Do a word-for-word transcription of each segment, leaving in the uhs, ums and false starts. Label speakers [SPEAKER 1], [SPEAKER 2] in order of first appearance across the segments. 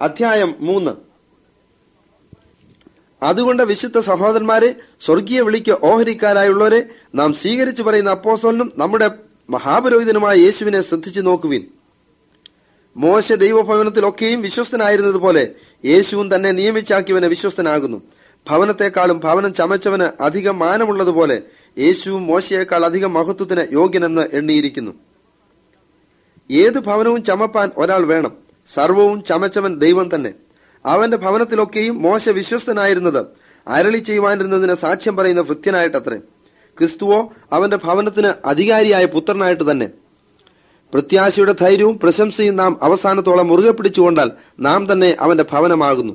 [SPEAKER 1] അധ്യായം മൂന്ന്. അതുകൊണ്ട് വിശുദ്ധ സഹോദരന്മാരെ, സ്വർഗീയ വിളിക്ക് ഓഹരിക്കാരായുള്ളവരെ, നാം സ്വീകരിച്ചു പറയുന്ന അപ്പോസ്തലനും നമ്മുടെ മഹാപുരോഹിതനുമായ യേശുവിനെ ശ്രദ്ധിച്ചു നോക്കുവിൻ. മോശ ദൈവഭവനത്തിലൊക്കെയും വിശ്വസ്തനായിരുന്നതുപോലെ യേശുവും തന്നെ നിയമിച്ചാക്കിയവന് വിശ്വസ്തനാകുന്നു. ഭവനത്തെക്കാളും ഭവനം ചമച്ചവന് അധികം മാനമുള്ളതുപോലെ യേശുവും മോശയേക്കാൾ അധികം മഹത്വത്തിന് യോഗ്യനെന്ന് എണ്ണിയിരിക്കുന്നു. ഏത് ഭവനവും ചമപ്പാൻ ഒരാൾ വേണം. സർവവും ചമച്ചവൻ ദൈവം തന്നെ. അവന്റെ ഭവനത്തിലൊക്കെയും മോശ വിശ്വസ്തനായിരുന്നത് അരളി ചെയ്യുവാനിരുന്നതിന് സാക്ഷ്യം പറയുന്ന ഭൃത്യനായിട്ടത്രേ. ക്രിസ്തുവോ അവന്റെ ഭവനത്തിന് അധികാരിയായ പുത്രനായിട്ട് തന്നെ. പ്രത്യാശയുടെ ധൈര്യവും പ്രശംസയും നാം അവസാനത്തോളം മുറുകെ പിടിച്ചുകൊണ്ടാൽ നാം തന്നെ അവന്റെ ഭവനമാകുന്നു.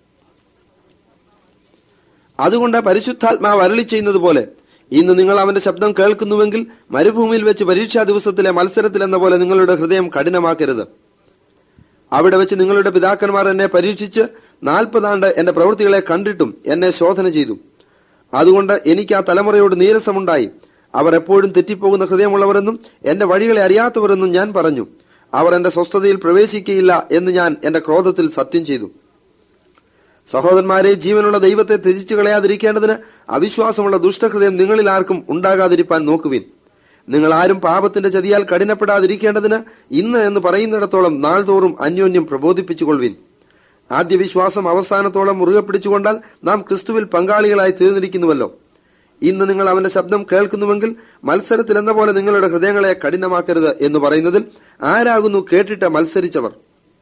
[SPEAKER 1] അതുകൊണ്ട് പരിശുദ്ധാത്മാവ് അരളി ചെയ്യുന്നത് പോലെ ഇന്ന് നിങ്ങൾ അവന്റെ ശബ്ദം കേൾക്കുന്നുവെങ്കിൽ മരുഭൂമിയിൽ വെച്ച് പരീക്ഷാ ദിവസത്തിലെ മത്സരത്തിൽ എന്ന പോലെ നിങ്ങളുടെ ഹൃദയം കഠിനമാക്കരുത്. അവിടെ വെച്ച് നിങ്ങളുടെ പിതാക്കന്മാർ എന്നെ പരീക്ഷിച്ച് നാൽപ്പതാണ്ട് എന്റെ പ്രവൃത്തികളെ കണ്ടിട്ടും എന്നെ ശോധന ചെയ്തു. അതുകൊണ്ട് എനിക്ക് ആ തലമുറയോട് നീരസമുണ്ടായി. അവർ എപ്പോഴും തെറ്റിപ്പോകുന്ന ഹൃദയമുള്ളവരെന്നും എന്റെ വഴികളെ അറിയാത്തവരെന്നും ഞാൻ പറഞ്ഞു. അവർ എന്റെ സ്വസ്ഥതയിൽ പ്രവേശിക്കയില്ല എന്ന് ഞാൻ എന്റെ ക്രോധത്തിൽ സത്യം ചെയ്തു. സഹോദരന്മാരെ, ജീവനുള്ള ദൈവത്തെ ത്യജിച്ചു കളയാതിരിക്കേണ്ടതിന് അവിശ്വാസമുള്ള ദുഷ്ടഹൃദയം നിങ്ങളിൽ ആർക്കും ഉണ്ടാകാതിരിപ്പാൻ നോക്കുവിൻ. നിങ്ങൾ ആരും പാപത്തിന്റെ ചതിയാൽ കഠിനപ്പെടാതിരിക്കേണ്ടതിന് ഇന്ന് എന്ന് പറയുന്നിടത്തോളം നാൾതോറും അന്യോന്യം പ്രബോധിപ്പിച്ചുകൊള്ളുവിൻ. ആദ്യ വിശ്വാസം അവസാനത്തോളം മുറുകെ പിടിച്ചുകൊണ്ടാൽ നാം ക്രിസ്തുവിൽ പങ്കാളികളായി തീർന്നിരിക്കുന്നുവല്ലോ. ഇന്ന് നിങ്ങൾ അവന്റെ ശബ്ദം കേൾക്കുന്നുവെങ്കിൽ മത്സരത്തിൽ എന്ന പോലെ നിങ്ങളുടെ ഹൃദയങ്ങളെ കഠിനമാക്കരുത് എന്ന് പറയുന്നതിൽ ആരാകുന്നു കേട്ടിട്ട് മത്സരിച്ചവർ?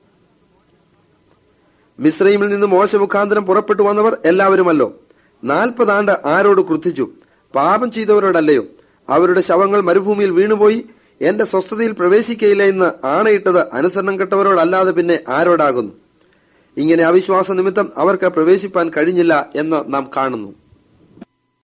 [SPEAKER 1] മിസ്രൈമിൽ നിന്ന് മോശ മുഖാന്തരം പുറപ്പെട്ടു വന്നവർ എല്ലാവരുമല്ലോ. നാൽപ്പതാണ്ട് ആരോട് ക്രുദ്ധിച്ചു? പാപം ചെയ്തവരോടല്ലയോ? അവരുടെ ശവങ്ങൾ മരുഭൂമിയിൽ വീണുപോയി. എന്റെ സ്വസ്ഥതയിൽ പ്രവേശിക്കയില്ല എന്ന് ആണയിട്ടത് അനുസരണം കെട്ടവരോടല്ലാതെ പിന്നെ ആരോടാകുന്നു? ഇങ്ങനെ അവിശ്വാസ നിമിത്തം അവർക്ക് പ്രവേശിപ്പാൻ കഴിഞ്ഞില്ല എന്ന് നാം കാണുന്നു.